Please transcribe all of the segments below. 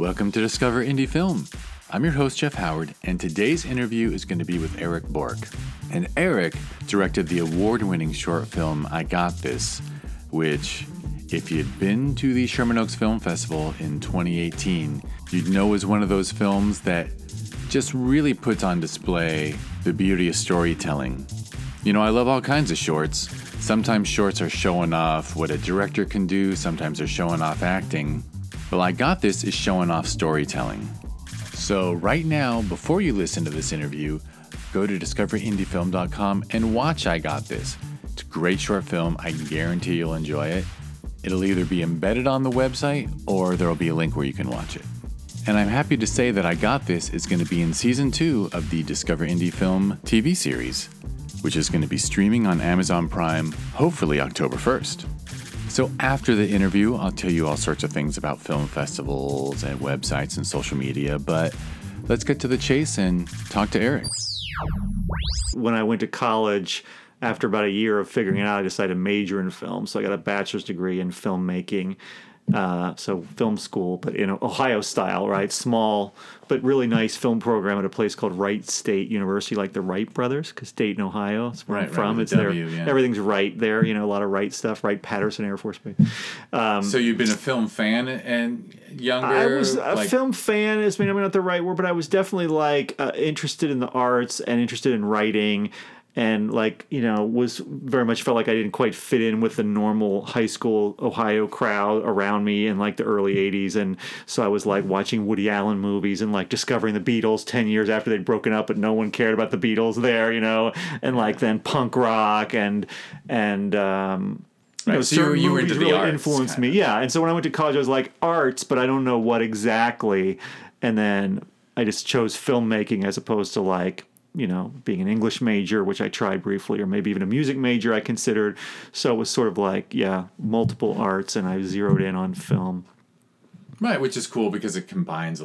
welcome to Discover Indie Film. I'm your host, Jeff Howard, and today's interview is going to be with Eric Bork. And Eric directed the award-winning short film, I Got This, which, if you'd been to the Sherman Oaks Film Festival in 2018, you'd know is one of those films that just really puts on display the beauty of storytelling. You know, I love all kinds of shorts. Sometimes shorts are showing off what a director can do, sometimes they're showing off acting. Well, I Got This is showing off storytelling. So right now, before you listen to this interview, go to discoverindiefilm.com and watch I Got This. It's a great short film. I guarantee you'll enjoy it. It'll either be embedded on the website or there'll be a link where you can watch it. And I'm happy to say that I Got This is going to be in season 2 of the Discover Indie Film TV series, which is going to be streaming on Amazon Prime, hopefully October 1st. So after the interview, I'll tell you all sorts of things about film festivals and websites and social media, but let's get to the chase and talk to Eric. When I went to college, after about a year of figuring it out, I decided to major in film. So I got a bachelor's degree in filmmaking. So film school, but in Ohio style, right? Small, but really nice film program at a place called Wright State University, like the Wright brothers, because Dayton, Ohio, that's where I'm from. It's W, there. Yeah. Everything's Wright there, you know, a lot of Wright stuff, Wright-Patterson Air Force Base. So you've been a film fan and younger? I was a film fan, is maybe not the right word, but I was definitely interested in the arts and interested in writing. And was very much felt like I didn't quite fit in with the normal high school Ohio crowd around me in the early 80s. And so I was watching Woody Allen movies and discovering the Beatles 10 years after they'd broken up, but no one cared about the Beatles there, and then punk rock and Right, so you were into the really arts, influenced me. Yeah. And so when I went to college, I was like, arts, but I don't know what exactly. And then I just chose filmmaking as opposed to being an English major, which I tried briefly, or maybe even a music major I considered. So it was sort of multiple arts, and I zeroed in on film. Right, which is cool because it combines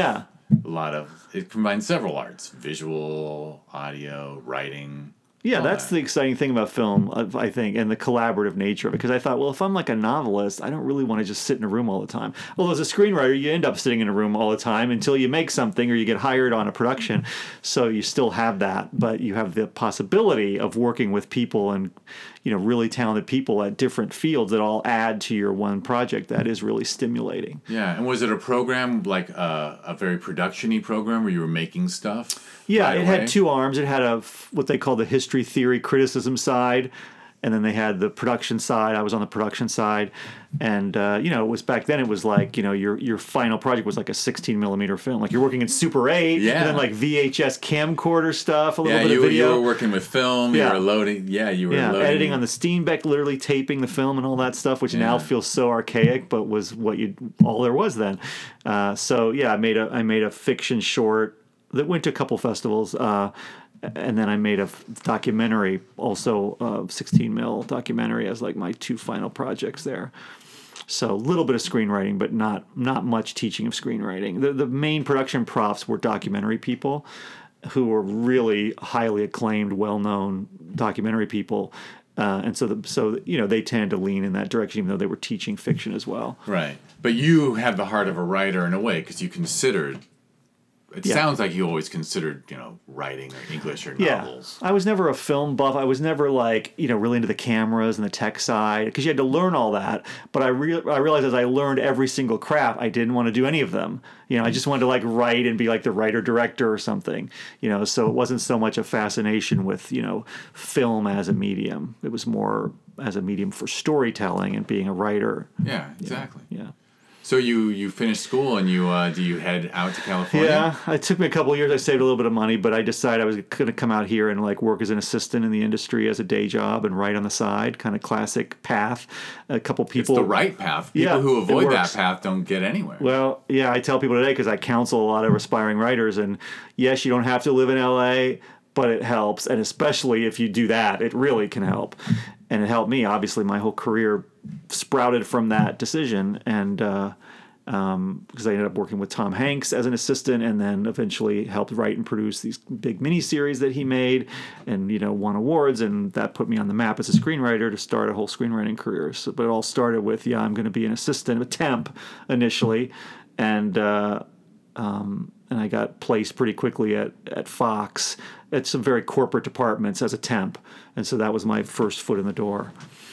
it combines several arts: visual, audio, writing. Yeah, that's the exciting thing about film, I think, and the collaborative nature of it. Because I thought, well, if I'm a novelist, I don't really want to just sit in a room all the time. Well, as a screenwriter, you end up sitting in a room all the time until you make something or you get hired on a production. So you still have that, but you have the possibility of working with people and, really talented people at different fields that all add to your one project. That is really stimulating. Yeah, and was it a program a very production-y program where you were making stuff? Yeah, it had two arms. It had what they call the history, theory, criticism side, and then they had the production side. I was on the production side, and it was back then. It was your final project was a 16 millimeter film. You're working in Super 8, yeah, and then VHS camcorder stuff, a little bit of video. You were working with film. Yeah. You were loading. Yeah, you were loading. Editing on the Steenbeck, literally taping the film and all that stuff, which now feels so archaic, but was all there was then. I made a fiction short that went to a couple festivals. And then I made a documentary, also 16 mil documentary, as my two final projects there. So a little bit of screenwriting, but not much teaching of screenwriting. The main production profs were documentary people who were really highly acclaimed, well-known documentary people. And so they tend to lean in that direction, even though they were teaching fiction as well. Right. But you have the heart of a writer in a way, because you considered... It sounds like you always considered, writing or English or novels. I was never a film buff. I was never really into the cameras and the tech side, because you had to learn all that. But I realized as I learned every single craft, I didn't want to do any of them. I just wanted to write and be the writer-director or something. So it wasn't so much a fascination with, film as a medium. It was more as a medium for storytelling and being a writer. Yeah, exactly. Yeah. So you finished school and do you head out to California? Yeah, it took me a couple of years. I saved a little bit of money, but I decided I was going to come out here and work as an assistant in the industry as a day job and write on the side, kind of classic path. A couple people. It's the right path. People who avoid that path don't get anywhere. Well, yeah, I tell people today because I counsel a lot of aspiring writers, and yes, you don't have to live in LA, but it helps, and especially if you do that, it really can help. And it helped me. Obviously, my whole career sprouted from that decision, and because I ended up working with Tom Hanks as an assistant, and then eventually helped write and produce these big miniseries that he made, and won awards, and that put me on the map as a screenwriter to start a whole screenwriting career. So, but it all started with I'm going to be an assistant, a temp initially. and I got placed pretty quickly at Fox at some very corporate departments as a temp, and so that was my first foot in the door.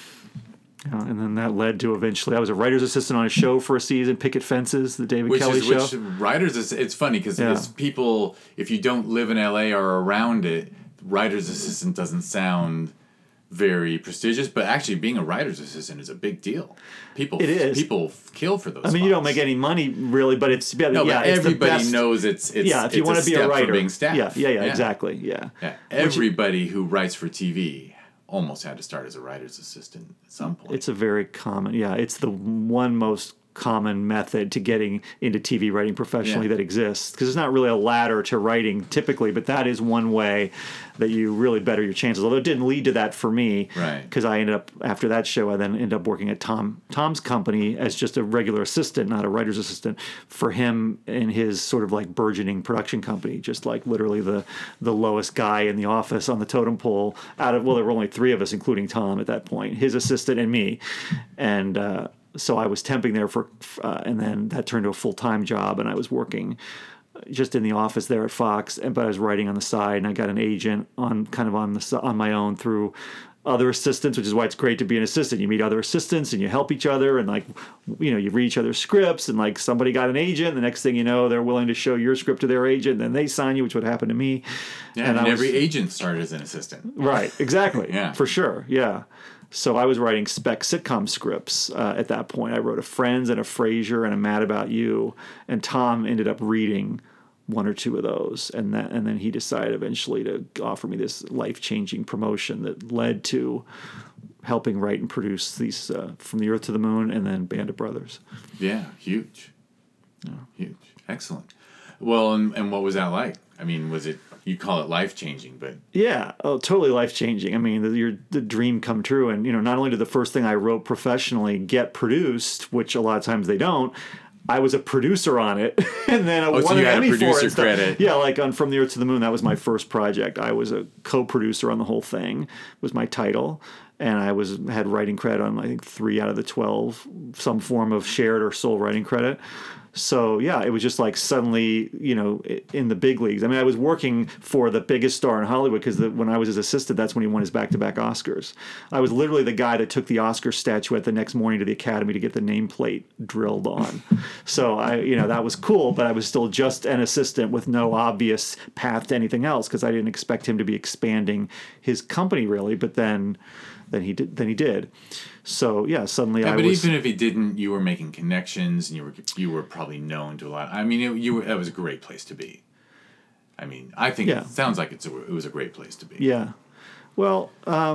And then that led to eventually I was a writer's assistant on a show for a season, Picket Fences, the David Kelly show. Which writers is it's funny because people, if you don't live in LA or around it, writer's assistant doesn't sound very prestigious, but actually being a writer's assistant is a big deal. It is. People kill for those. I mean, you don't make any money really, but it's but everybody knows it's if you want to be a writer, being staff. Yeah, exactly. Yeah. Everybody who writes for TV almost had to start as a writer's assistant at some point. It's a very common, it's the one most common method to getting into TV writing professionally that exists, because it's not really a ladder to writing typically, but that is one way that you really better your chances. Although it didn't lead to that for me, right? Because I ended up, after that show, I then ended up working at Tom's company as just a regular assistant, not a writer's assistant, for him and his sort of like burgeoning production company, just like literally the lowest guy in the office on the totem pole there were only three of us, including Tom at that point, his assistant and me, and so I was temping there and then that turned to a full-time job, and I was working just in the office there at Fox, but I was writing on the side, and I got an agent on my own through other assistants, which is why it's great to be an assistant. You meet other assistants and you help each other, and you read each other's scripts, and somebody got an agent, the next thing you know, they're willing to show your script to their agent, and then they sign you, which would happen to me. Yeah, and every agent started as an assistant. Right, exactly. Yeah. For sure, yeah. So I was writing spec sitcom scripts at that point. I wrote a Friends and a Frasier and a Mad About You, and Tom ended up reading one or two of those, and then he decided eventually to offer me this life-changing promotion that led to helping write and produce these From the Earth to the Moon and then Band of Brothers. Yeah, huge. Huge. Excellent. Well, and what was that like? I mean, was it, you call it life-changing, but... Yeah, totally life-changing. I mean, the dream come true. And, not only did the first thing I wrote professionally get produced, which a lot of times they don't, I was a producer on it, and then won an Emmy for it. Producer credit. Yeah, like on From the Earth to the Moon, that was my first project. I was a co-producer on the whole thing, was my title. And I had writing credit on, I think, 3 out of the 12, some form of shared or sole writing credit. So, yeah, it was just like suddenly, in the big leagues. I mean, I was working for the biggest star in Hollywood because when I was his assistant, that's when he won his back-to-back Oscars. I was literally the guy that took the Oscar statuette the next morning to the Academy to get the nameplate drilled on. So, that was cool, but I was still just an assistant with no obvious path to anything else because I didn't expect him to be expanding his company, really. But then he did. So yeah, suddenly I was. But even if he didn't, you were making connections, and you were probably known to a lot. I mean, that was a great place to be. I mean, I think it sounds like it was a great place to be. Yeah. Well,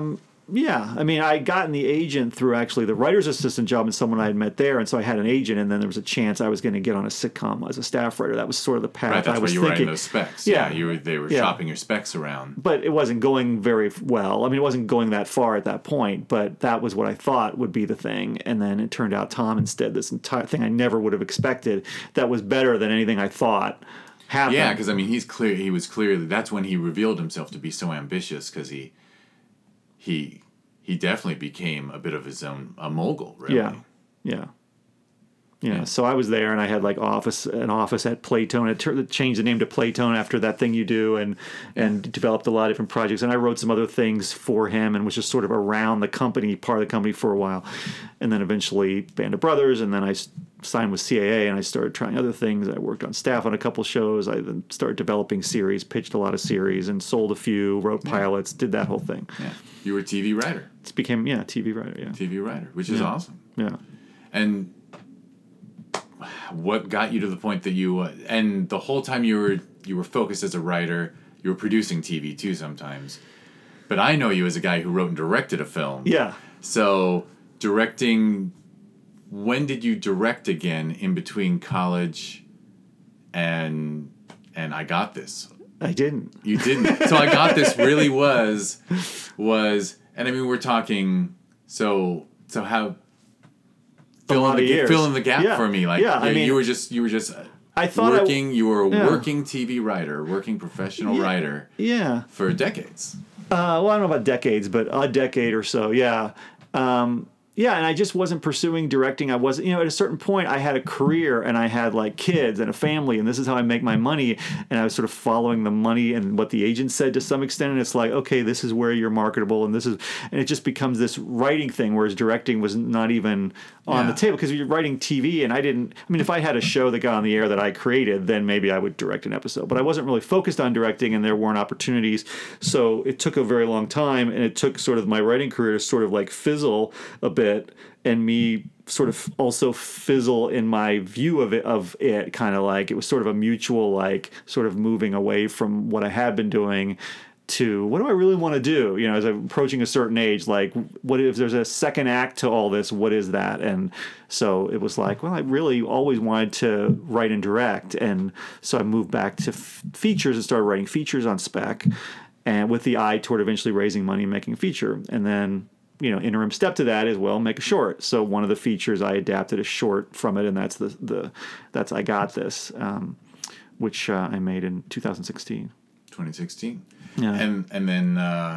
yeah. I mean, I gotten the agent through actually the writer's assistant job and someone I had met there, and so I had an agent, and then there was a chance I was going to get on a sitcom as a staff writer. That was sort of the path right, that's I was why you thinking. Were writing those specs. Yeah, they were shopping your specs around. But it wasn't going very well. I mean, it wasn't going that far at that point, but that was what I thought would be the thing. And then it turned out Tom instead, this entire thing I never would have expected, that was better than anything I thought happened. Yeah, because I mean, he was clearly, that's when he revealed himself to be so ambitious, because he definitely became a bit of his own a mogul, really. Yeah. So I was there, and I had like an office at Playtone. It changed the name to Playtone after That Thing You Do, and developed a lot of different projects. And I wrote some other things for him, and was just sort of around the company, part of the company for a while. And then eventually Band of Brothers, and then I signed with CAA, and I started trying other things. I worked on staff on a couple shows. I then started developing series, pitched a lot of series, and sold a few, wrote pilots, did that whole thing. Yeah. You were a TV writer. It became, TV writer, yeah. TV writer, which is awesome. Yeah. And what got you to the point that you, and the whole time you were focused as a writer, you were producing TV too sometimes. But I know you as a guy who wrote and directed a film. Yeah. So directing, when did you direct again in between college and I Got This? I didn't. You didn't. So I Got This really was, and I mean, we're talking, so how, fill in the gap for me. Like, I mean, you were just I thought working, you were a working TV writer, working professional writer. Yeah. For decades. Well, I don't know about decades, but a decade or so, yeah. yeah, and I just wasn't pursuing directing. I wasn't, at a certain point, I had a career and I had like kids and a family, and this is how I make my money. And I was sort of following the money and what the agent said to some extent. And it's like, okay, this is where you're marketable, and it just becomes this writing thing, whereas directing was not even on the table because you're writing TV. And if I had a show that got on the air that I created, then maybe I would direct an episode. But I wasn't really focused on directing, and there weren't opportunities. So it took a very long time, and it took sort of my writing career to sort of like fizzle a bit, and me sort of also fizzle in my view of it kind of like it was sort of a mutual like sort of moving away from what I had been doing to what do I really want to do, as I'm approaching a certain age, like what if there's a second act to all this, what is that? And so it was like, well, I really always wanted to write and direct, and so I moved back to features and started writing features on spec, and with the eye toward eventually raising money and making a feature. And then interim step to that is, well, make a short. So one of the features, I adapted a short from it, and that's that's I Got This, which I made in 2016. 2016. Yeah. And then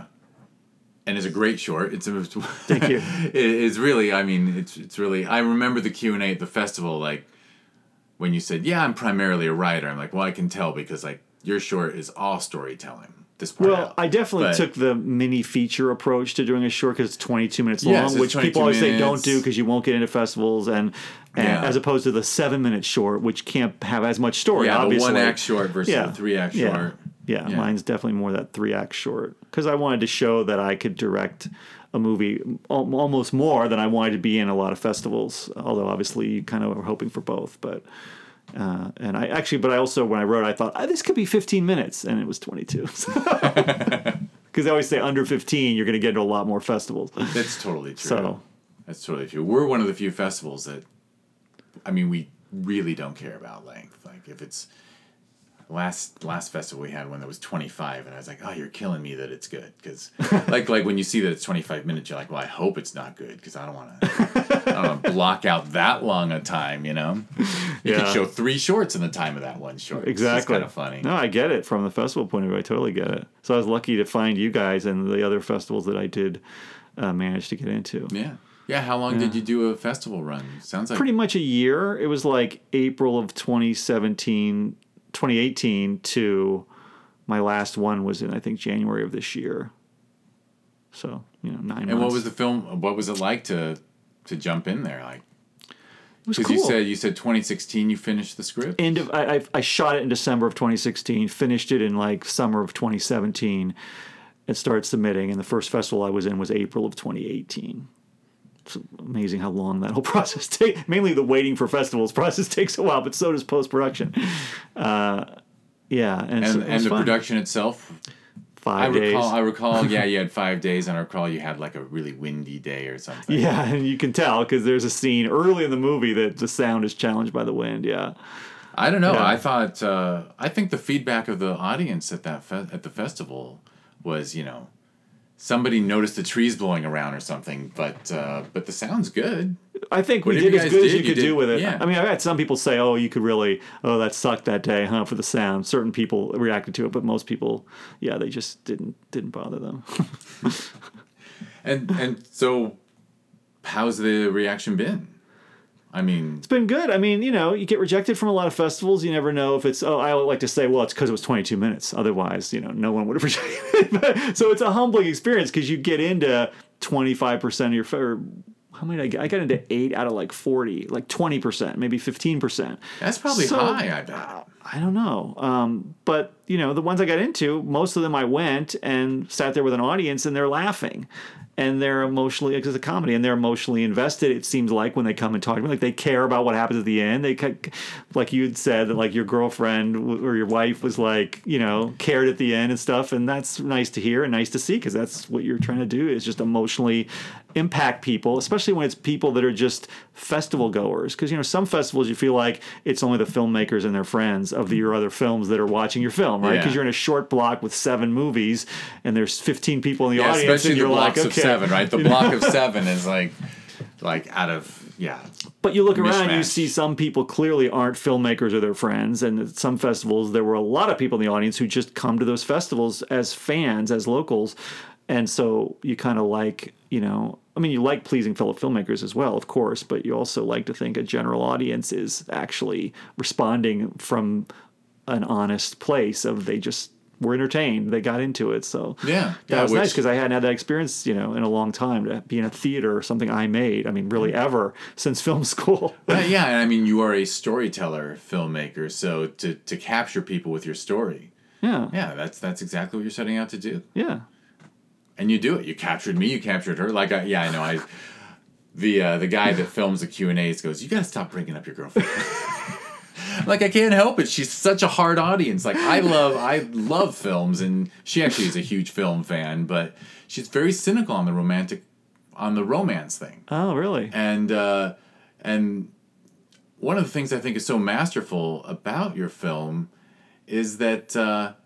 and it's a great short. Thank you. It's really, it's really. I remember the Q&A at the festival, like when you said, "Yeah, I'm primarily a writer." I'm like, well, I can tell because like your short is all storytelling. I definitely took the mini feature approach to doing a short because it's 22 minutes long, which people always say don't do because you won't get into festivals, and as opposed to the 7-minute short, which can't have as much story. Yeah, obviously. The 1-act short versus the 3-act short. Yeah, mine's definitely more that 3-act short because I wanted to show that I could direct a movie almost more than I wanted to be in a lot of festivals. Although obviously you kind of were hoping for both, but. But I also, when I wrote, I thought, this could be 15 minutes, and it was 22. Because I always say under 15, you're going to get into a lot more festivals. That's totally true. That's totally true. We're one of the few festivals that, we really don't care about length. Like if it's last festival we had one that was 25, and I was like, oh, you're killing me that it's good. Because like when you see that it's 25 minutes, you're like, well, I hope it's not good because I don't want to block out that long a time, You could show 3 shorts in the time of that one short. Exactly. It's kind of funny. No, I get it from the festival point of view. I totally get it. So I was lucky to find you guys and the other festivals that I did manage to get into. Yeah. Yeah, how long did you do a festival run? Sounds like... Pretty much a year. It was like April of 2018 to my last one was in, I think, January of this year. So, 9 months. And what was the film, what was it like to jump in there? Like, it was cool. Because you said 2016 you finished the script? I shot it in December of 2016, finished it in like summer of 2017, and started submitting. And the first festival I was in was April of 2018. It's amazing how long that whole process takes. Mainly the waiting for festivals process takes a while, but so does post-production. And the fun. Production itself? 5 days. I recall, you had 5 days, and I recall you had like a really windy day or something. Yeah, and you can tell because there's a scene early in the movie that the sound is challenged by the wind, yeah. I don't know. Yeah. I think the feedback of the audience at the festival was, somebody noticed the trees blowing around or something, but the sound's good. I think we did as good as you could do with it. Yeah. I've had some people say, that sucked that day, for the sound. Certain people reacted to it, but most people, they just didn't bother them. And so how's the reaction been? It's been good. You get rejected from a lot of festivals. You never know if it's, I like to say, well, it's because it was 22 minutes. Otherwise, no one would have rejected it. So it's a humbling experience because you get into 25% of your, how many did I got into 8 out of like 40, like 20%, maybe 15%. That's probably high, I bet. I don't know. But, the ones I got into, most of them I went and sat there with an audience and they're laughing. And they're emotionally, because it's a comedy, and they're emotionally invested, it seems like, when they come and talk to me. Like, they care about what happens at the end. They, like you had said, that, like, your girlfriend or your wife was, like, cared at the end and stuff. And that's nice to hear and nice to see, because that's what you're trying to do, is just emotionally impact people, especially when it's people that are just festival goers. Because, some festivals you feel like it's only the filmmakers and their friends of your other films that are watching your film, right? Because you're in a short block with 7 movies, and there's 15 people in the audience, and you're like, okay. 7, right? The block of 7 is like out of, But you look around, you see some people clearly aren't filmmakers or their friends, and at some festivals there were a lot of people in the audience who just come to those festivals as fans, as locals, and so you kind of like, I mean, you like pleasing fellow filmmakers as well, of course, but you also like to think a general audience is actually responding from an honest place of they just were entertained, they got into it. So that was nice because I hadn't had that experience, in a long time to be in a theater or something I made. I mean, really ever since film school. Yeah, and I mean, you are a storyteller, filmmaker, so to capture people with your story. Yeah, that's exactly what you're setting out to do. Yeah. And you do it. You captured me. You captured her. Like, I know. The guy that films the Q&As goes, "You gotta stop bringing up your girlfriend." Like, I can't help it. She's such a hard audience. Like, I love films, and she actually is a huge film fan, but she's very cynical on the romance thing. Oh, really? And one of the things I think is so masterful about your film is that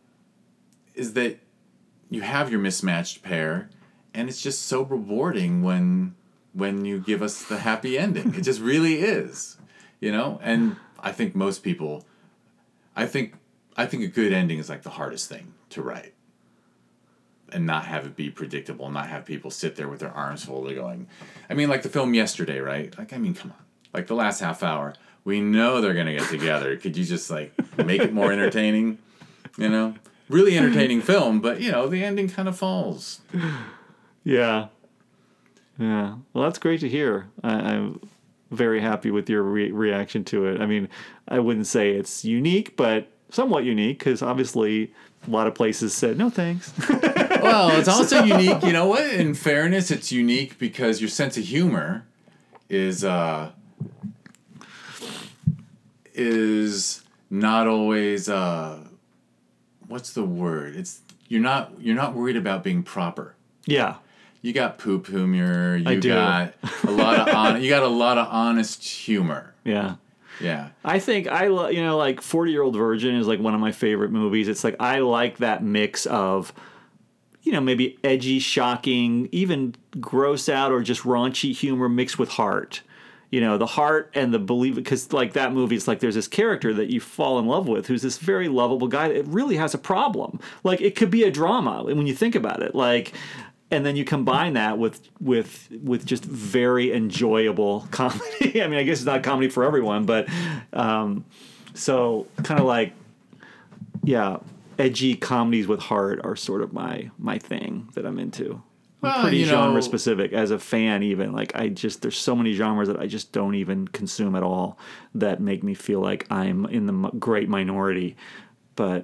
you have your mismatched pair, and it's just so rewarding when you give us the happy ending. It just really is, And I think most people, I think a good ending is like the hardest thing to write, and not have it be predictable, not have people sit there with their arms folded going. I mean, like the film Yesterday, right? Like, I mean, come on, like the last half hour, we know they're gonna get together. Could you just like make it more entertaining? Really entertaining film, but the ending kind of falls. Yeah. Well, that's great to hear. I'm very happy with your reaction to it. I mean, I wouldn't say it's unique, but somewhat unique, because obviously a lot of places said no thanks. Well, it's also unique. You know what? In fairness, it's unique because your sense of humor is not always. What's the word? It's you're not worried about being proper. Yeah. You got poop humor. You got a lot of honest humor. Yeah. Yeah. I think like 40-Year-Old Virgin is like one of my favorite movies. It's like I like that mix of maybe edgy, shocking, even gross out or just raunchy humor mixed with heart. The heart and the belief, because like that movie, it's like there's this character that you fall in love with who's this very lovable guy that really has a problem. Like, it could be a drama when you think about it. Like, and then you combine that with just very enjoyable comedy. I mean, I guess it's not comedy for everyone, but so kind of like, yeah, edgy comedies with heart are sort of my thing that I'm into. I'm pretty genre specific as a fan, even. Like, there's so many genres that I just don't even consume at all that make me feel like I'm in the great minority. But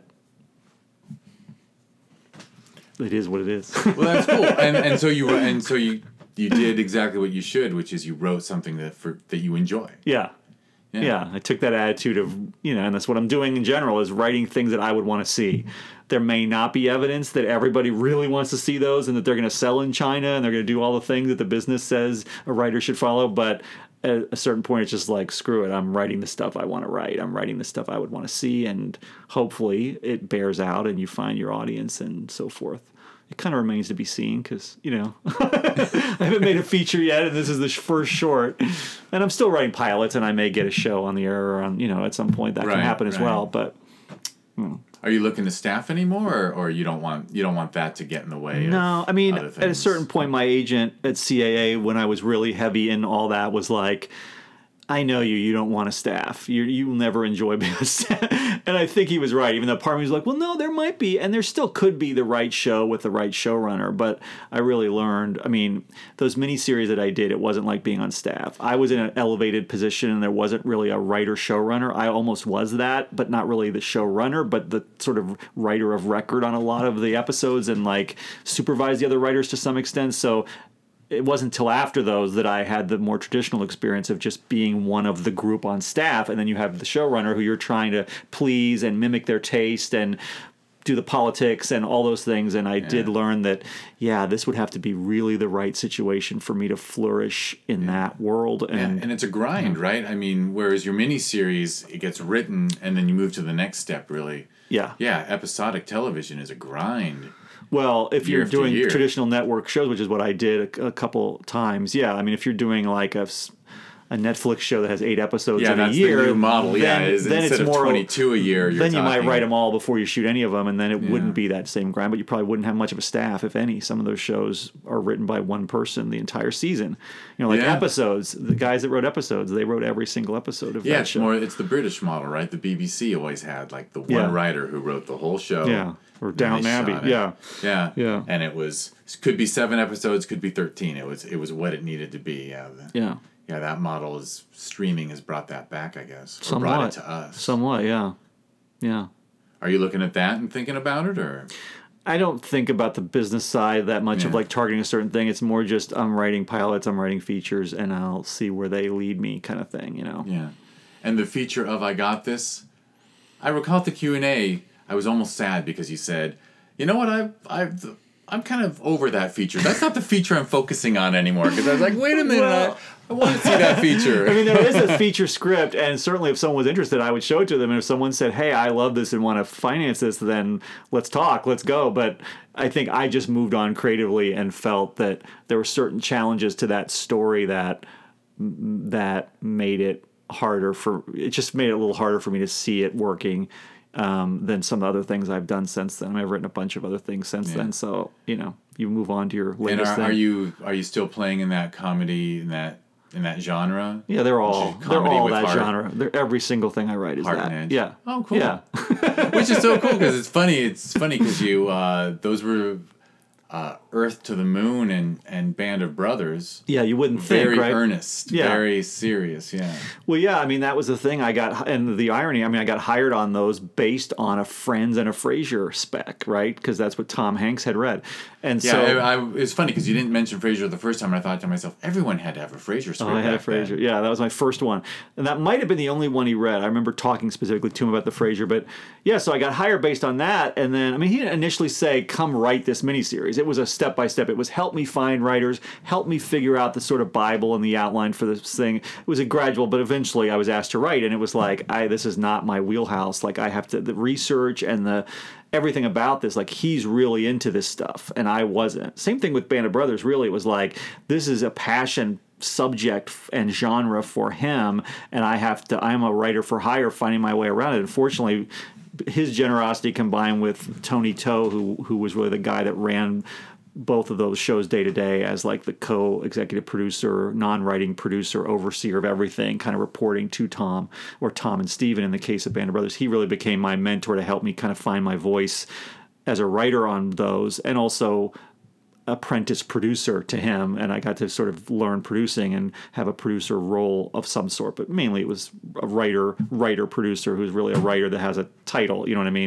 it is what it is. Well, that's cool. And so you did exactly what you should, which is you wrote something that you enjoy. Yeah. I took that attitude of, and that's what I'm doing in general, is writing things that I would want to see. There may not be evidence that everybody really wants to see those and that they're going to sell in China and they're going to do all the things that the business says a writer should follow. But at a certain point, it's just like, screw it. I'm writing the stuff I want to write. I'm writing the stuff I would want to see. And hopefully it bears out and you find your audience and so forth. It kind of remains to be seen because, I haven't made a feature yet, and this is the first short. And I'm still writing pilots, and I may get a show on the air or on, at some point that can happen as well. But are you looking to staff anymore, or you don't want that to get in the way? No, I mean, at a certain point, my agent at CAA, when I was really heavy in all that, was like, I know you don't want to staff. You'll never enjoy being a staff. And I think he was right, even though part of me was like, well, no, there might be. And there still could be the right show with the right showrunner. But I really learned, I mean, those miniseries that I did, it wasn't like being on staff. I was in an elevated position and there wasn't really a writer-showrunner. I almost was that, but not really the showrunner, but the sort of writer of record on a lot of the episodes and like supervise the other writers to some extent. So it wasn't until after those that I had the more traditional experience of just being one of the group on staff. And then you have the showrunner who you're trying to please and mimic their taste and do the politics and all those things. And I did learn that, this would have to be really the right situation for me to flourish in that world. And it's a grind, right? I mean, whereas your miniseries, it gets written and then you move to the next step, really. Yeah. Yeah, episodic television is a grind. Well, if you're doing traditional network shows, which is what I did a couple times, I mean, if you're doing like a a Netflix show that has 8 episodes in a that's year, the new model. then Instead it's of more 22 a year, then you might write them all before you shoot any of them, and then it wouldn't be that same grind. But you probably wouldn't have much of a staff, if any. Some of those shows are written by one person the entire season. Episodes. The guys that wrote episodes, they wrote every single episode of that show. It's the British model, right? The BBC always had like the one writer who wrote the whole show. Yeah, or Downton Abbey. Yeah. And it could be 7 episodes, could be 13. It was what it needed to be. Yeah, that model streaming has brought that back, I guess. Or Somewhat. brought it to us. Somewhat, yeah. Are you looking at that and thinking about it, or? I don't think about the business side that much of like targeting a certain thing. It's more just I'm writing pilots, I'm writing features, and I'll see where they lead me kind of thing, Yeah. And the feature of I Got This, I recall at the Q&A, I was almost sad because you said, you know what, I'm kind of over that feature. That's not the feature I'm focusing on anymore. Because I was like, wait a minute, I want to see that feature. I mean, there is a feature script, and certainly if someone was interested, I would show it to them. And if someone said, hey, I love this and want to finance this, then let's talk, let's go. But I think I just moved on creatively and felt that there were certain challenges to that story that made it just made it a little harder for me to see it working than some of the other things I've done since then. I've written a bunch of other things since then, so you move on to your latest thing. Are you still playing in that comedy in that genre? Yeah, they're all that genre. Every single thing I write is Heart that. and Edge. Yeah. Oh, cool. Yeah. Which is so cool because it's funny. It's funny because you those were Earth to the Moon and Band of Brothers. Yeah, you wouldn't think, very right? earnest, very serious. Yeah. Well, yeah. I mean, that was the thing. I got hired on those based on a Friends and a Frasier spec, right? Because that's what Tom Hanks had read, and it's funny because you didn't mention Frasier the first time, and I thought to myself, everyone had to have a Frasier script. I had a Frasier. Then. Yeah, that was my first one, and that might have been the only one he read. I remember talking specifically to him about the Frasier, but yeah. So I got hired based on that, and then he didn't initially say, "Come write this miniseries." It was a step by step. It was help me find writers, help me figure out the sort of Bible and the outline for this thing. It was a gradual, but eventually I was asked to write, and it was like, this is not my wheelhouse. Like I have to the research and everything about this. Like he's really into this stuff, and I wasn't. Same thing with Band of Brothers. Really, it was like this is a passion subject and genre for him, and I'm a writer for hire, finding my way around it. Unfortunately, his generosity combined with Tony Toe, who was really the guy that ran both of those shows day to day as like the co-executive producer, non-writing producer, overseer of everything, kind of reporting to Tom or Tom and Steven in the case of Band of Brothers. He really became my mentor to help me kind of find my voice as a writer on those, and also apprentice producer to him, and I got to sort of learn producing and have a producer role of some sort, but mainly it was a writer producer who's really a writer that has a title, you know what I mean?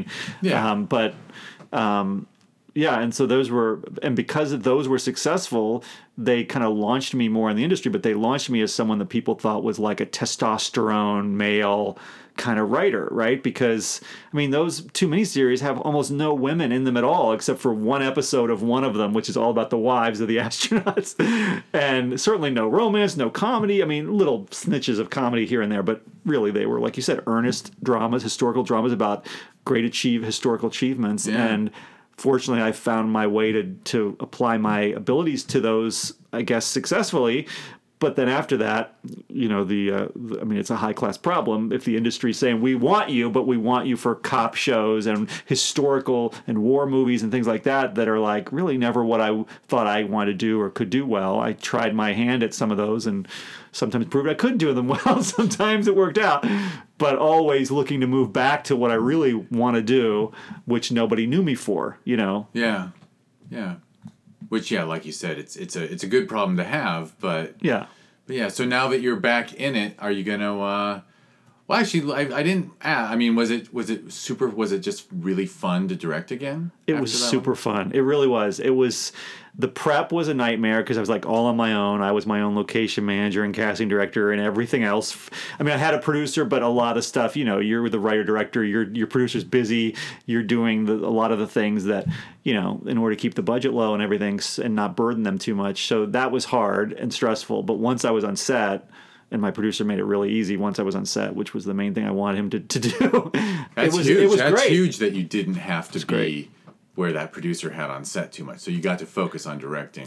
Yeah. Yeah, and so because those were successful, they kind of launched me more in the industry, but they launched me as someone that people thought was like a testosterone male kind of writer, right? Because, those 2 miniseries have almost no women in them at all, except for one episode of one of them, which is all about the wives of the astronauts. And certainly no romance, no comedy. Little snitches of comedy here and there, but really they were, like you said, earnest dramas, historical dramas about historical achievements. Yeah. And fortunately, I found my way to apply my abilities to those, I guess, successfully. But then after that, it's a high-class problem if the industry's saying, we want you, but we want you for cop shows and historical and war movies and things like that are like really never what I thought I wanted to do or could do well. I tried my hand at some of those and sometimes proved I couldn't do them well. Sometimes it worked out. But always looking to move back to what I really want to do, which nobody knew me for, Yeah. Which, like you said, it's a good problem to have, but yeah. So now that you're back in it, are you gonna? Well, actually, I didn't. Was it just really fun to direct again? It was super fun. It really was. It was. The prep was a nightmare because I was like all on my own. I was my own location manager and casting director and everything else. I had a producer, but a lot of stuff, you're the writer director, your producer's busy, you're doing a lot of the things that, in order to keep the budget low and everything and not burden them too much. So that was hard and stressful. But once I was on set, and my producer made it really easy once I was on set, which was the main thing I wanted him to do. That's huge. It was That's great. Huge that you didn't have to be where that producer had on set too much. So you got to focus on directing.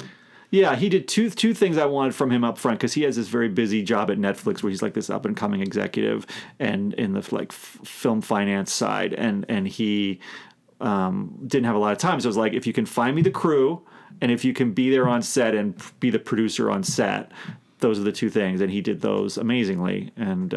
Yeah, he did two things I wanted from him up front, because he has this very busy job at Netflix where he's like this up and coming executive and in the like film finance side, and he didn't have a lot of time. So I was like, if you can find me the crew, and if you can be there on set and be the producer on set, those are the two things. And he did those amazingly.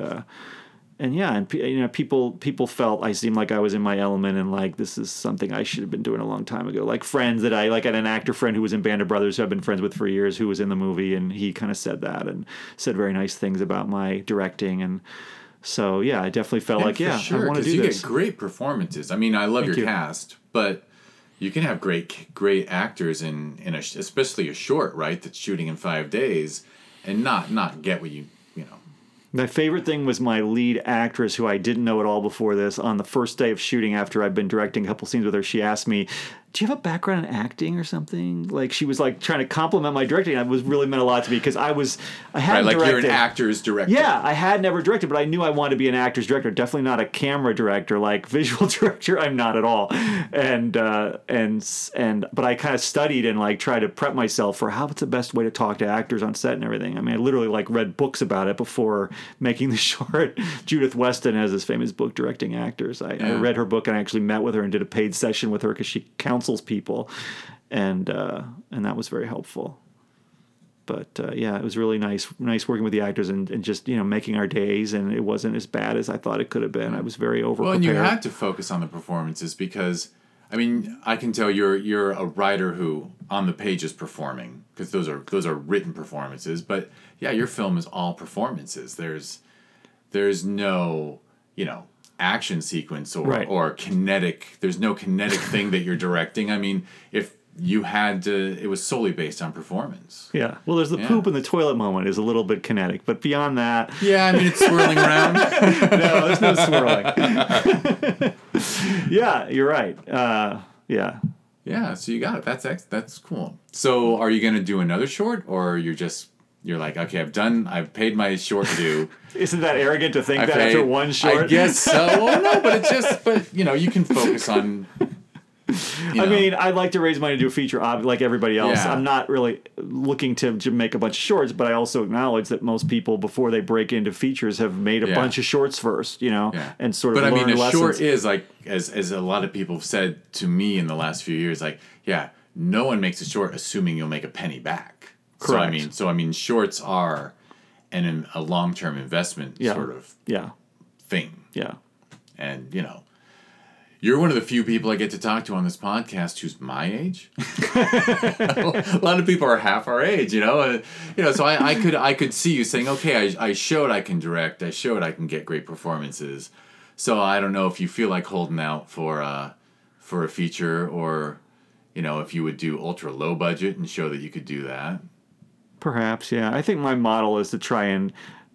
And yeah, and people felt I seemed like I was in my element, and like this is something I should have been doing a long time ago. Like friends that I like, I had an actor friend who was in Band of Brothers who I've been friends with for years, who was in the movie, and he kind of said that and said very nice things about my directing. And so yeah, I definitely felt like I want to do this. You this. get great performances. I mean, I love your cast, but you can have great actors in especially a short, right, that's shooting in 5 days, and not get what you know. My favorite thing was my lead actress, who I didn't know at all before this. On the first day of shooting, after I'd been directing a couple scenes with her, she asked me, "Do you have a background in acting or something?" Like she was like trying to compliment my directing. It was really meant a lot to me, because I hadn't like directed. You're an actor's director. Yeah, I had never directed, but I knew I wanted to be an actor's director. Definitely not a camera director, like visual director. I'm not at all. And but I kind of studied and like tried to prep myself for what's the best way to talk to actors on set and everything. I mean, I literally like read books about it before making the short. Judith Weston has this famous book, Directing Actors. I read her book, and I actually met with her and did a paid session with her, because she counsels people, and that was very helpful. But yeah, it was really nice working with the actors and just making our days, and it wasn't as bad as I thought it could have been. I was very over. Well, and you had to focus on the performances, because I mean, I can tell you're a writer who on the page is performing, because those are written performances. But yeah, your film is all performances. There's no action sequence or kinetic. There's no kinetic thing that you're directing. I mean, if you had to, it was solely based on performance. Yeah. Well, there's the poop in the toilet moment is a little bit kinetic, but beyond that. Yeah, I mean, it's swirling around. No, there's no swirling. Yeah, you're right. Yeah. Yeah, so you got it. That's cool. So are you going to do another short, or you're like, okay, I've paid my short due. Isn't that arrogant to think after one short? I guess so. Well, no, but you can focus on. I mean, I'd like to raise money to do a feature, like everybody else. Yeah. I'm not really looking to make a bunch of shorts, but I also acknowledge that most people, before they break into features, have made a bunch of shorts first, and sort of learn lessons. But I mean, a short is like, as a lot of people have said to me in the last few years, like, yeah, no one makes a short assuming you'll make a penny back. Correct. So I mean, shorts are a long-term investment sort of thing. Yeah. And you're one of the few people I get to talk to on this podcast who's my age. A lot of people are half our age, So I could see you saying, okay, I showed I can direct. I showed I can get great performances. So I don't know if you feel like holding out for a feature, or if you would do ultra low budget and show that you could do that. Perhaps, yeah. I think my model is to try and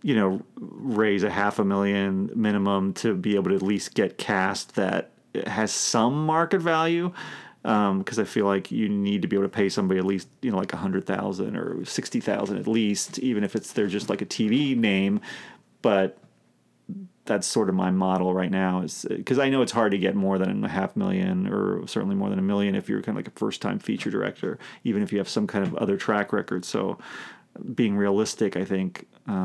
raise $500,000 minimum to be able to at least get cast that has some market value, because I feel like you need to be able to pay somebody at least like $100,000 or $60,000 at least, even if they're just like a TV name. But that's sort of my model right now, is because I know it's hard to get more than $500,000, or certainly more than $1 million if you're kind of like a first time feature director, even if you have some kind of other track record. So being realistic, I think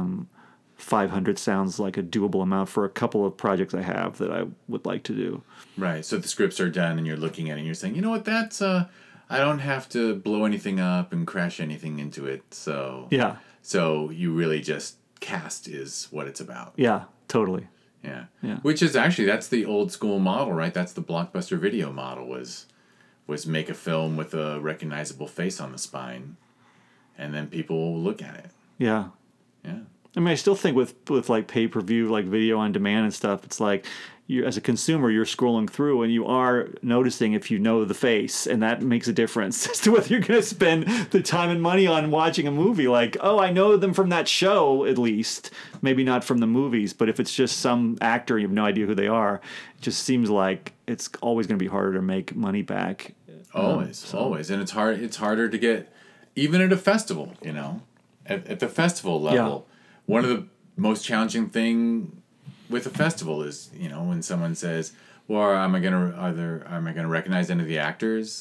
500 sounds like a doable amount for a couple of projects I have that I would like to do. Right. So the scripts are done and you're looking at it and you're saying, you know what, that's I don't have to blow anything up and crash anything into it. So yeah. So you really just cast is what it's about. Yeah, totally. Yeah. Yeah. Which is actually, that's the old school model, right? That's the Blockbuster Video model, was make a film with a recognizable face on the spine, and then people will look at it. Yeah. Yeah. I mean, I still think with like pay-per-view, like video on demand and stuff, it's like you, as a consumer, you're scrolling through and you are noticing if you know the face, and that makes a difference as to whether you're going to spend the time and money on watching a movie. Like, oh, I know them from that show, at least, maybe not from the movies, but if it's just some actor, you have no idea who they are, it just seems like it's always going to be harder to make money back. Always. And it's harder to get, even at a festival, at the festival level. Yeah. One of the most challenging thing with a festival is, when someone says, "Well, am I gonna recognize any of the actors?"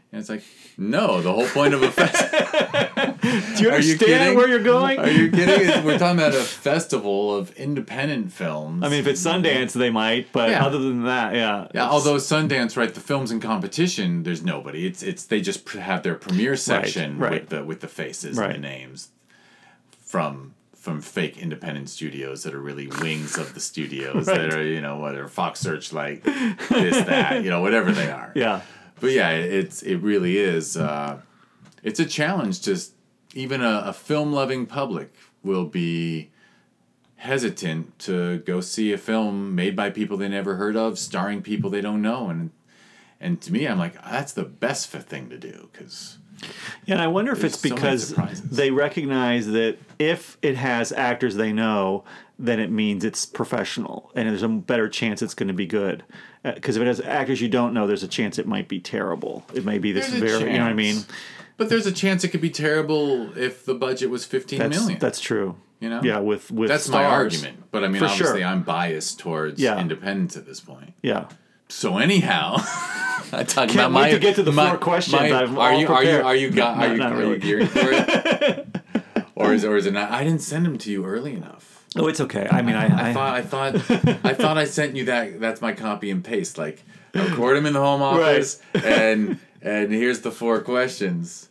And it's like, no, the whole point of a festival. Do you understand where you're going? Are you kidding? We're talking about a festival of independent films. I mean, if it's Sundance, they might, but other than that, yeah. Yeah, although Sundance, right, the films in competition, there's nobody. It's they just have their premiere section with the faces and the names from fake independent studios that are really wings of the studios that are, whether Fox Searchlight, this, that, whatever they are. Yeah. But yeah, it really is. It's a challenge. Just even a film-loving public will be hesitant to go see a film made by people they never heard of, starring people they don't know, and to me, I'm like, that's the best thing to do because. Yeah, and I wonder if it's because they recognize that if it has actors they know, then it means it's professional, and there's a better chance it's going to be good. Because if it has actors you don't know, there's a chance it might be terrible. It may be this very, you know what I mean? But there's a chance it could be terrible if the budget was $15 million. That's true. Yeah, with that's stars. my argument. But I mean, obviously, sure. I'm biased towards independence at this point. Yeah. So anyhow, I talk Can't about wait to get to the 4 questions. Are you gearing for it? or is it not? I didn't send them to you early enough. Oh, it's okay. I mean, I thought I sent you that. That's my copy and paste. Like, I record them in the home office, and here's the 4 questions.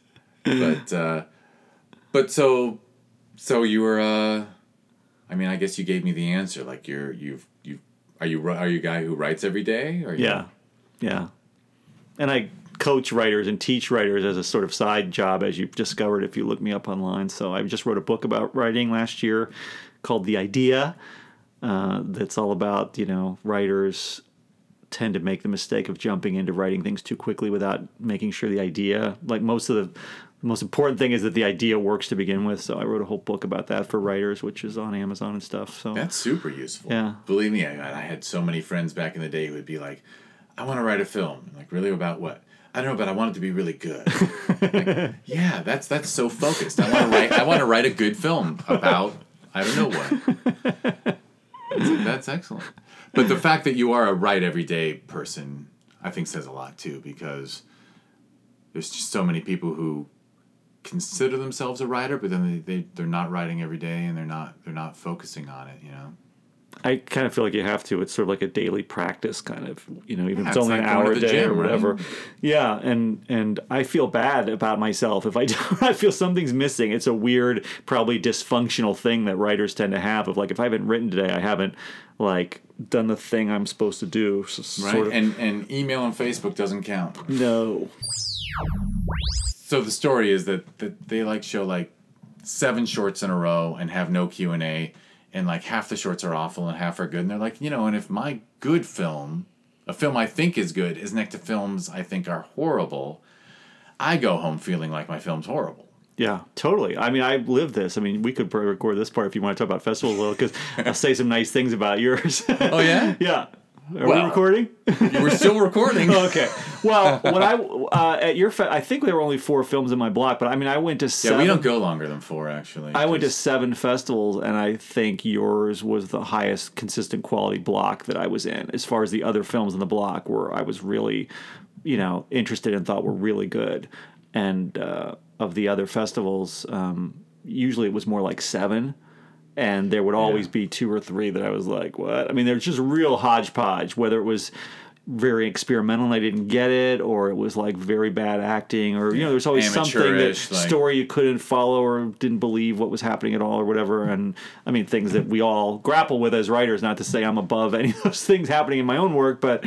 But so you were. I mean, I guess you gave me the answer. Like, are you a guy who writes every day? Or yeah. And I coach writers and teach writers as a sort of side job, as you've discovered if you look me up online. So I just wrote a book about writing last year called The Idea. That's all about, writers tend to make the mistake of jumping into writing things too quickly without making sure the idea, like the most important thing is that the idea works to begin with. So I wrote a whole book about that for writers, which is on Amazon and stuff. So that's super usul. Yeah. Believe me, I had so many friends back in the day who would be like, I want to write a film. I'm like, really, about what? I don't know, but I want it to be really good. Like, yeah, that's so focused. I want to write a good film about I don't know what. That's excellent. But the fact that you are a write every day person, I think says a lot too, because there's just so many people who consider themselves a writer, but then they're not writing every day and they're not focusing on it, I kind of feel like you have to. It's sort of like a daily practice, kind of. Even if it's it's only like an hour a day gym, or whatever. Right? Yeah, and I feel bad about myself if I don't. I feel something's missing. It's a weird, probably dysfunctional thing that writers tend to have. Of like, if I haven't written today, I haven't done the thing I'm supposed to do. Right, sort of. And email and Facebook doesn't count. No. So the story is that they show 7 shorts in a row and have no Q&A. And half the shorts are awful and half are good. And they're like, and if my good film, a film I think is good, is next to films I think are horrible, I go home feeling like my film's horrible. Yeah, totally. I mean, I live this. I mean, we could record this part if you want to talk about festivals a little, because I'll say some nice things about yours. Oh, yeah? Yeah. Are we recording? You were still recording. Okay. Well, when at your I think there were only 4 films in my block, but I mean, I went to 7. Yeah, we don't go longer than 4, actually. I went to 7 festivals, and I think yours was the highest consistent quality block that I was in, as far as the other films in the block where I was really, interested and thought were really good. And of the other festivals, usually it was more like 7. And there would always be 2 or 3 that I was like, what? I mean, there's just real hodgepodge, whether it was very experimental and I didn't get it, or it was very bad acting, or, there's always something story you couldn't follow or didn't believe what was happening at all or whatever. And I mean, things that we all grapple with as writers, not to say I'm above any of those things happening in my own work, but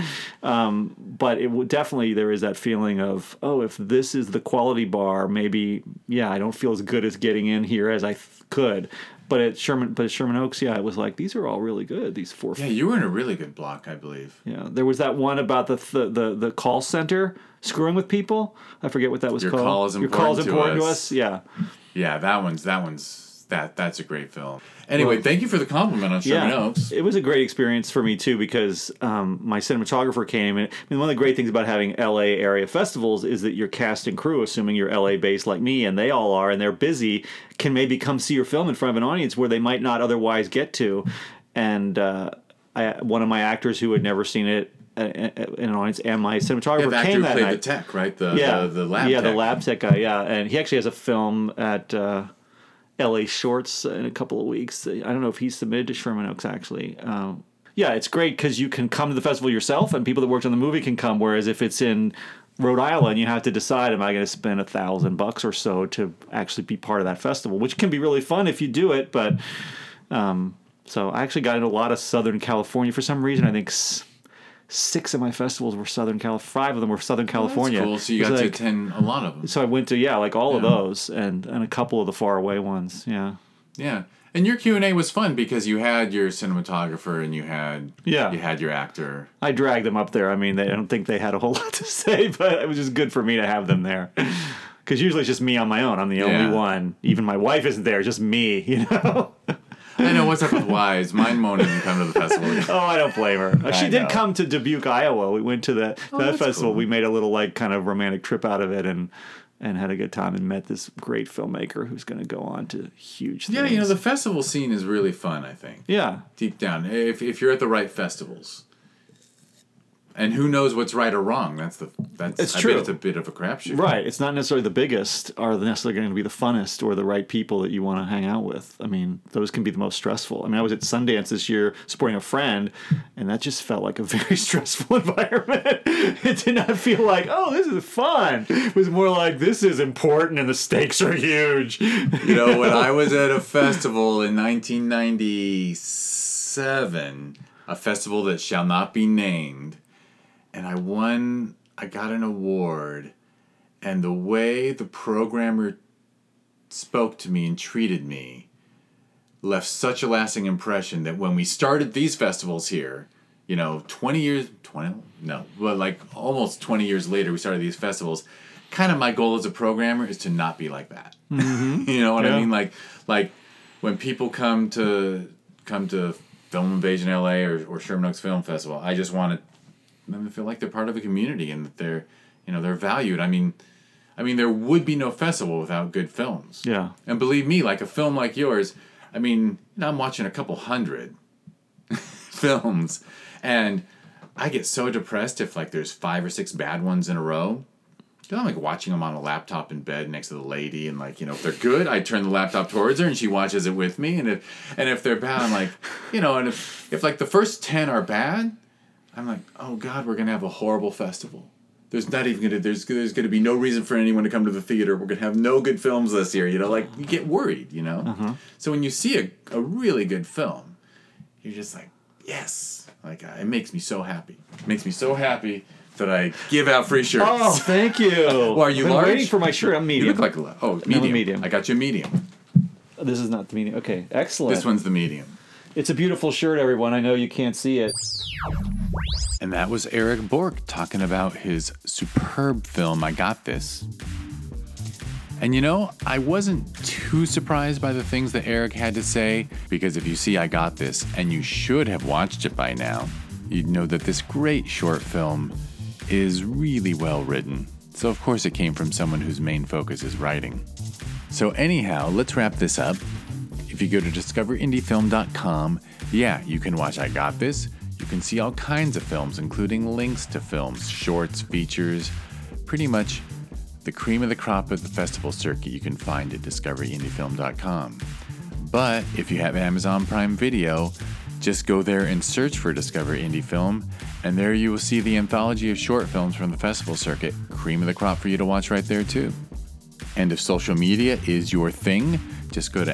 it would definitely, there is that feeling of, if this is the quality bar, maybe, I don't feel as good as getting in here as I could. But at Sherman Oaks, it was like, these are all really good. These 4. Yeah, you were in a really good block, I believe. Yeah, there was that one about the call center screwing with people. I forget what that was called. Your call is important to us. Yeah. Yeah, that's a great film. Anyway, thank you for the compliment on Sherman Oaks. It was a great experience for me too, because my cinematographer came, and one of the great things about having LA area festivals is that your cast and crew, assuming you're LA based like me, and they all are, and they're busy, can maybe come see your film in front of an audience where they might not otherwise get to. And one of my actors who had never seen it an audience, and my cinematographer the came actor that played night. the tech, right? The lab tech. The lab tech guy. Yeah, and he actually has a film at L.A. Shorts in a couple of weeks. I don't know if he's submitted to Sherman Oaks actually. Yeah, it's great because you can come to the festival yourself, and people that worked on the movie can come. Whereas if it's in Rhode Island, you have to decide: am I going to spend $1,000 or so to actually be part of that festival? Which can be really fun if you do it. But so I actually got into a lot of Southern California for some reason. I think 6 of my festivals were Southern California. 5 of them were Southern California. That's cool. So you got to attend a lot of them. So I went to all of those and a couple of the far away ones. Yeah. Yeah. And your Q&A was fun because you had your cinematographer and you had your actor. I dragged them up there. I mean, I don't think they had a whole lot to say, but it was just good for me to have them there. Because usually it's just me on my own. I'm the only one. Even my wife isn't there. Just me, you know? I know. What's up with wives? Mine won't even come to the festival. Oh, I don't blame her. She did come to Dubuque, Iowa. We went to that festival. Cool. We made a little kind of romantic trip out of it and had a good time and met this great filmmaker who's going to go on to huge things. Yeah, the festival scene is really fun, I think. Yeah. Deep down. If you're at the right festivals. And who knows what's right or wrong? That's true. Bet it's a bit of a crapshoot. Right. It's not necessarily the biggest or necessarily going to be the funnest or the right people that you want to hang out with. I mean, those can be the most stressful. I mean, I was at Sundance this year supporting a friend, and that just felt like a very stressful environment. It did not feel like, oh, this is fun. It was more like, this is important and the stakes are huge. When I was at a festival in 1997, a festival that shall not be named, and I got an award, and the way the programmer spoke to me and treated me left such a lasting impression that when we started these festivals here, almost 20 years later, we started these festivals. Kind of my goal as a programmer is to not be like that. Mm-hmm. You know what I mean? Like when people come to Film Invasion LA or Sherman Oaks Film Festival, I just want them to feel like they're part of a community and that they're valued. I mean, there would be no festival without good films. Yeah. And believe me, like a film like yours, I'm watching a couple hundred films, and I get so depressed if there's 5 or 6 bad ones in a row. I'm watching them on a laptop in bed next to the lady, and if they're good, I turn the laptop towards her and she watches it with me. And if they're bad, I'm like, and if the first 10 are bad, I'm like, oh God, we're gonna have a horrible festival. There's gonna be no reason for anyone to come to the theater. We're gonna have no good films this year. You get worried. Uh-huh. So when you see a really good film, you're just like, yes, it makes me so happy. It makes me so happy that I give out free shirts. Oh, thank you. Well, are you large? I'm waiting for my shirt. I'm medium. You look like medium. No, medium. I got you a medium. This is not the medium. Okay, excellent. This one's the medium. It's a beautiful shirt, everyone. I know you can't see it. And that was Eric Bork talking about his superb film, I Got This. And I wasn't too surprised by the things that Eric had to say, because if you see I Got This, and you should have watched it by now, you'd know that this great short film is really well written. So of course it came from someone whose main focus is writing. So anyhow, let's wrap this up. If you go to discoverindiefilm.com, you can watch I Got This. You can see all kinds of films, including links to films, shorts, features, pretty much the cream of the crop of the festival circuit you can find at discoverindiefilm.com. But if you have Amazon Prime Video, just go there and search for Discover Indie Film, and there you will see the anthology of short films from the festival circuit. Cream of the crop for you to watch right there too. And if social media is your thing, just go to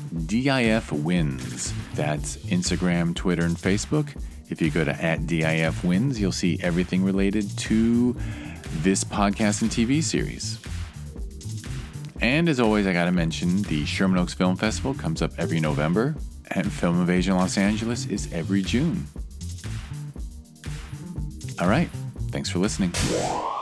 @DIFWins. That's Instagram, Twitter, and Facebook. If you go to @DIFWins, you'll see everything related to this podcast and TV series. And as always, I gotta mention the Sherman Oaks Film Festival comes up every November, and Film Invasion Los Angeles is every June. All right, thanks for listening.